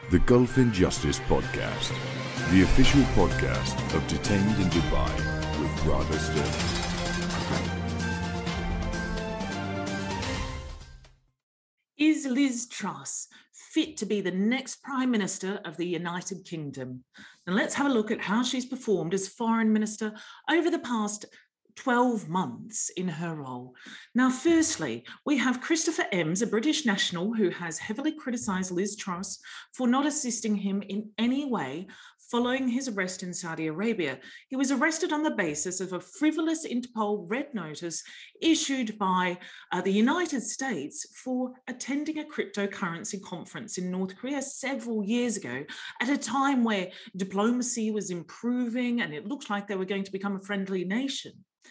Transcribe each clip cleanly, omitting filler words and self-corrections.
The Gulf Injustice Podcast, the official podcast of Detained in Dubai with Rada Sterling. Is Liz Truss fit to be the next Prime Minister of the United Kingdom? And let's have a look at how she's performed as Foreign Minister over the past 12 months in her role. Now, firstly, we have Christopher Eames, a British national who has heavily criticised Liz Truss for not assisting him in any way following his arrest in Saudi Arabia. He was arrested on the basis of a frivolous Interpol red notice issued by the United States for attending a cryptocurrency conference in North Korea several years ago, at a time where diplomacy was improving and it looked like they were going to become a friendly nation.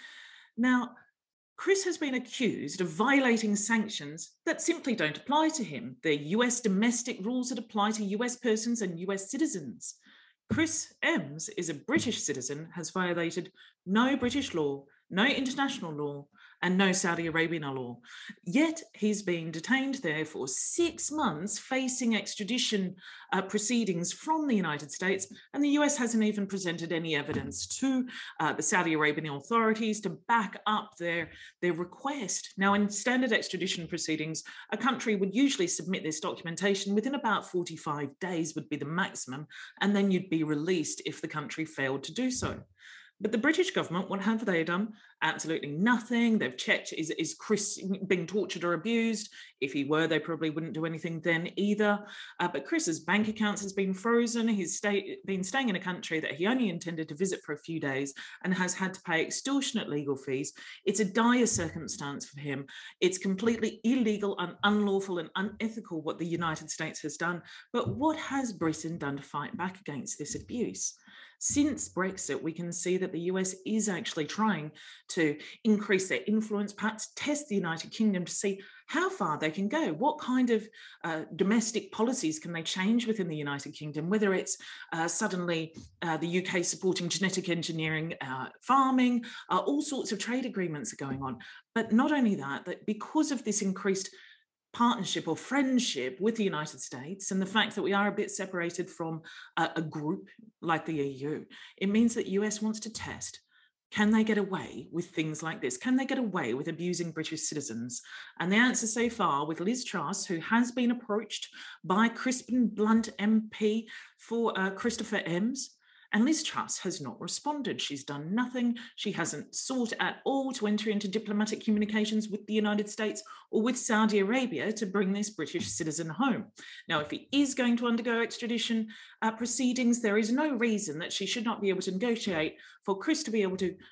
Now, Chris has been accused of violating sanctions that simply don't apply to him. They're US domestic rules that apply to US persons and US citizens. Chris Eames is a British citizen, has violated no British law, no international law, and no Saudi Arabian law. Yet he's been detained there for 6 months, facing extradition proceedings from the United States, and the US hasn't even presented any evidence to the Saudi Arabian authorities to back up their request. Now, in standard extradition proceedings, a country would usually submit this documentation within about 45 days would be the maximum, and then you'd be released if the country failed to do so. But the British government, what have they done? Absolutely nothing. They've checked, is Chris being tortured or abused? If he were, they probably wouldn't do anything then either. But Chris's bank accounts has been frozen. He's been staying in a country that he only intended to visit for a few days and has had to pay extortionate legal fees. It's a dire circumstance for him. It's completely illegal and unlawful and unethical what the United States has done. But what has Britain done to fight back against this abuse? Since Brexit, we can see that the US is actually trying to increase their influence, perhaps test the United Kingdom to see how far they can go. What kind of domestic policies can they change within the United Kingdom, whether it's suddenly the UK supporting genetic engineering, farming, all sorts of trade agreements are going on. But not only that, that because of this increased partnership or friendship with the United States and the fact that we are a bit separated from a group like the EU, it means that US wants to test, can they get away with things like this? Can they get away with abusing British citizens? And the answer so far with Liz Truss, who has been approached by Crispin Blunt MP for Christopher Eames, and Liz Truss has not responded. She's done nothing. She hasn't sought at all to enter into diplomatic communications with the United States or with Saudi Arabia to bring this British citizen home. Now, if he is going to undergo extradition proceedings, there is no reason that she should not be able to negotiate for Chris to be able to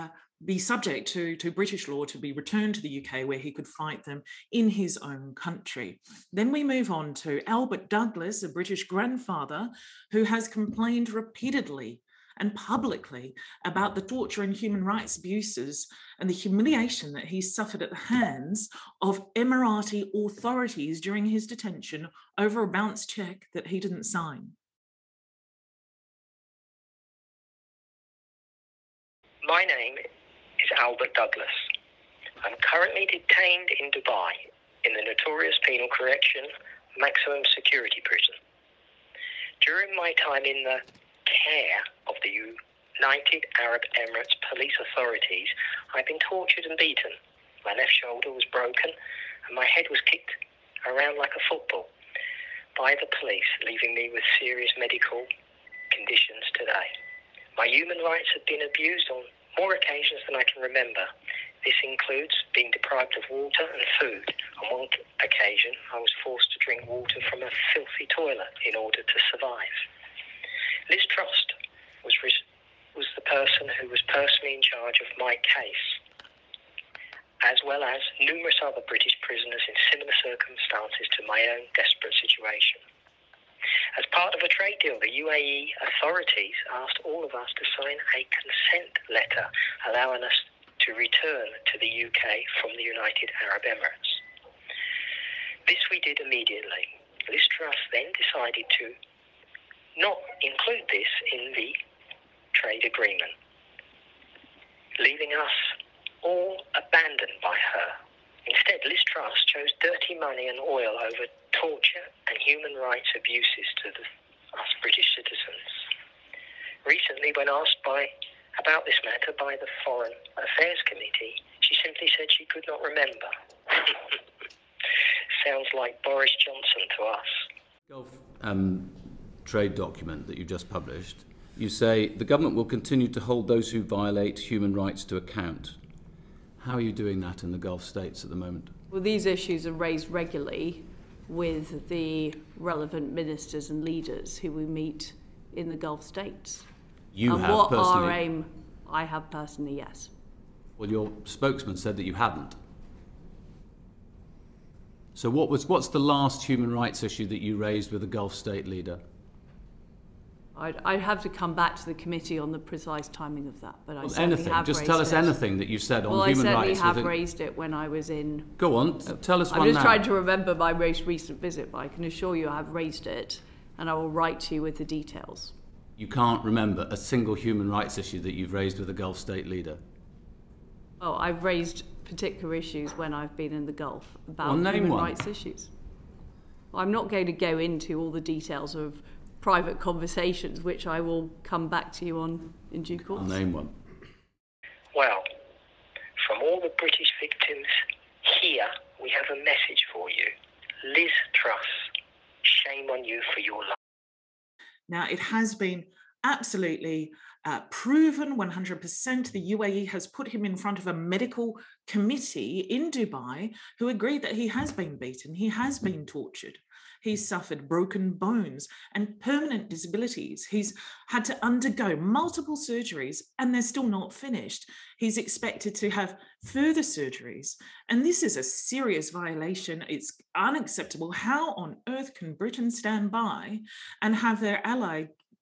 be subject to British law, to be returned to the UK where he could fight them in his own country. Then we move on to Albert Douglas, a British grandfather who has complained repeatedly and publicly about the torture and human rights abuses and the humiliation that he suffered at the hands of Emirati authorities during his detention over a bounce check that he didn't sign. My name is Albert Douglas. I'm currently detained in Dubai in the notorious penal correction maximum security prison. During my time in the care of the United Arab Emirates police authorities, I've been tortured and beaten. My left shoulder was broken and my head was kicked around like a football by the police, leaving me with serious medical conditions today. My human rights have been abused on more occasions than I can remember. This includes being deprived of water and food. On one occasion, I was forced to drink water from a filthy toilet in order to survive. Liz Truss was the person who was personally in charge of my case, as well as numerous other British prisoners in similar circumstances to my own desperate situation. As part of a trade deal, the UAE authorities asked all of us to sign a consent letter allowing us to return to the UK from the United Arab Emirates. This we did immediately. Liz Truss then decided to not include this in the trade agreement, leaving us all abandoned by her. Instead, Liz Truss chose dirty money and oil over torture and human rights abuses to us British citizens. Recently, when asked about this matter by the Foreign Affairs Committee, she simply said she could not remember. Sounds like Boris Johnson to us. Gulf trade document that you just published, you say the government will continue to hold those who violate human rights to account. How are you doing that in the Gulf states at the moment? Well, these issues are raised regularly with the relevant ministers and leaders who we meet in the Gulf states. You and have what personally? our aim, I have personally, yes. Well, your spokesman said that you hadn't. So what's the last human rights issue that you raised with a Gulf state leader? I'd have to come back to the committee on the precise timing of that, but I certainly anything. have Just raised tell us it. anything that you've said on human rights. Well, I certainly have raised it when I was in... Go on, tell us one now. I'm just trying to remember my most recent visit, but I can assure you I have raised it, and I will write to you with the details. You can't remember a single human rights issue that you've raised with a Gulf state leader? Oh, I've raised particular issues when I've been in the Gulf about Well, name human one. rights issues. Well, I'm not going to go into all the details of private conversations, which I will come back to you on in due course. I'll name one. Well, from all the British victims here, we have a message for you. Liz Truss, shame on you for your life. Now, it has been absolutely proven 100%. The UAE has put him in front of a medical committee in Dubai who agreed that he has been beaten, he has been tortured. He's suffered broken bones and permanent disabilities. He's had to undergo multiple surgeries and they're still not finished. He's expected to have further surgeries. And this is a serious violation. It's unacceptable. How on earth can Britain stand by and have their ally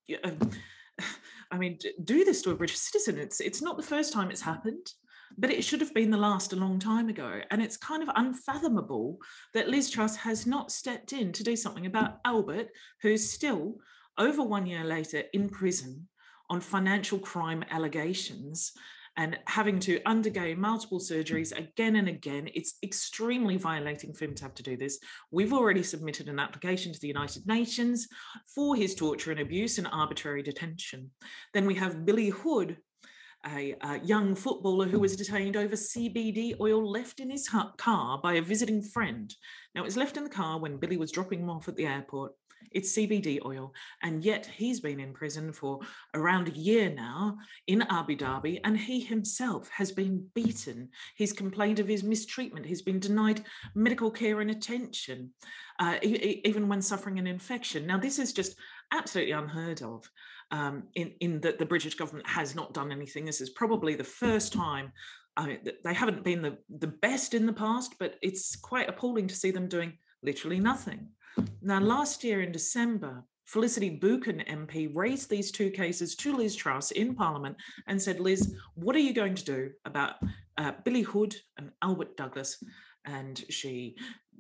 do this to a British citizen? It's not the first time it's happened, but it should have been the last a long time ago. And it's kind of unfathomable that Liz Truss has not stepped in to do something about Albert, who's still, over 1 year later, in prison on financial crime allegations and having to undergo multiple surgeries again and again. It's extremely violating for him to have to do this. We've already submitted an application to the United Nations for his torture and abuse and arbitrary detention. Then we have Billy Hood, a young footballer who was detained over CBD oil left in his car by a visiting friend. Now, it was left in the car when Billy was dropping him off at the airport. It's CBD oil, and yet he's been in prison for around a year now in Abu Dhabi, and he himself has been beaten. He's complained of his mistreatment. He's been denied medical care and attention, even when suffering an infection. Now, this is just absolutely unheard of. In that the British government has not done anything. This is probably the first time. They haven't been the best in the past, but it's quite appalling to see them doing literally nothing. Now, last year in December, Felicity Buchan MP raised these two cases to Liz Truss in Parliament and said, Liz, what are you going to do about Billy Hood and Albert Douglas? And she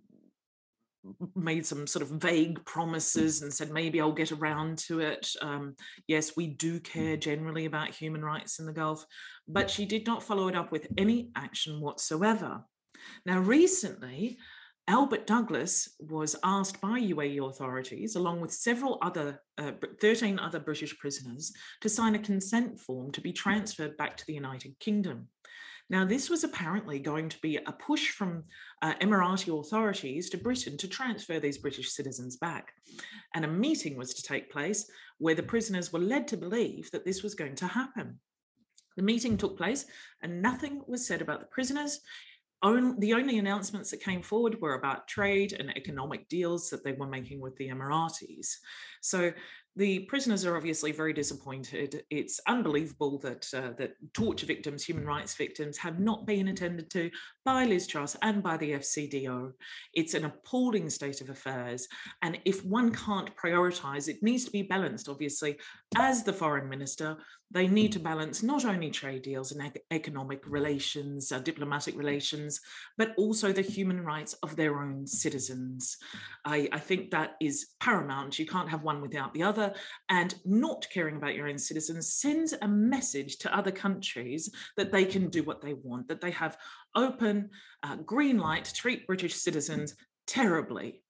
made some sort of vague promises and said, maybe I'll get around to it. Yes, we do care generally about human rights in the Gulf, but she did not follow it up with any action whatsoever. Now, recently, Albert Douglas was asked by UAE authorities, along with 13 other British prisoners, to sign a consent form to be transferred back to the United Kingdom. Now, this was apparently going to be a push from Emirati authorities to Britain to transfer these British citizens back. And a meeting was to take place where the prisoners were led to believe that this was going to happen. The meeting took place and nothing was said about the prisoners. The only announcements that came forward were about trade and economic deals that they were making with the Emiratis. So the prisoners are obviously very disappointed. It's unbelievable that torture victims, human rights victims, have not been attended to by Liz Truss and by the FCDO. It's an appalling state of affairs. And if one can't prioritise, it needs to be balanced, obviously. As the foreign minister, they need to balance not only trade deals and economic relations, diplomatic relations, but also the human rights of their own citizens. I think that is paramount. You can't have one without the other. And not caring about your own citizens sends a message to other countries that they can do what they want, that they have open green light to treat British citizens terribly.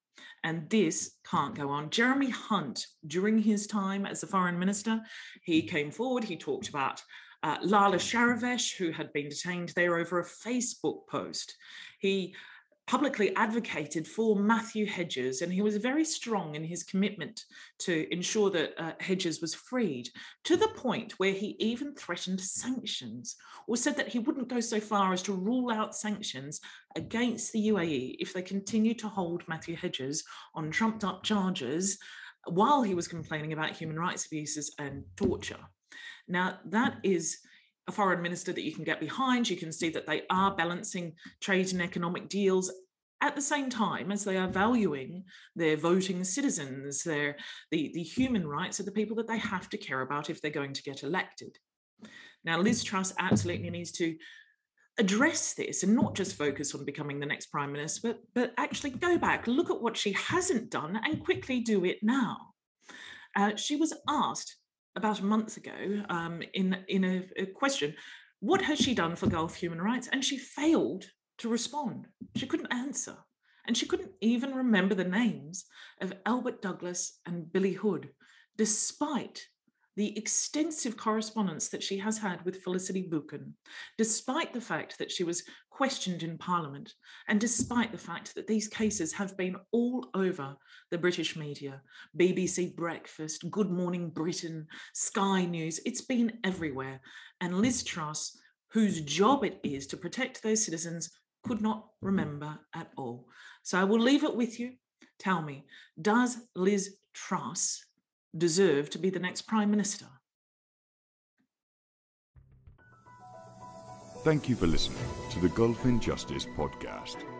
And this can't go on. Jeremy Hunt, during his time as the foreign minister, he came forward, he talked about Lala Sharavesh, who had been detained there over a Facebook post. He publicly advocated for Matthew Hedges, and he was very strong in his commitment to ensure that Hedges was freed, to the point where he even threatened sanctions, or said that he wouldn't go so far as to rule out sanctions against the UAE if they continued to hold Matthew Hedges on trumped-up charges while he was complaining about human rights abuses and torture. Now, that is a foreign minister that you can get behind. You can see that they are balancing trade and economic deals at the same time as they are valuing their voting citizens, the human rights of the people that they have to care about if they're going to get elected. Now, Liz Truss absolutely needs to address this and not just focus on becoming the next prime minister, but actually go back, look at what she hasn't done and quickly do it now. She was asked about a month ago in a question, what has she done for Gulf human rights? And she failed to respond. She couldn't answer. And she couldn't even remember the names of Albert Douglas and Billy Hood, despite the extensive correspondence that she has had with Felicity Buchan, despite the fact that she was questioned in Parliament, and despite the fact that these cases have been all over the British media, BBC Breakfast, Good Morning Britain, Sky News, it's been everywhere. And Liz Truss, whose job it is to protect those citizens, could not remember at all. So I will leave it with you. Tell me, does Liz Truss deserve to be the next Prime Minister? Thank you for listening to the Gulf Injustice podcast.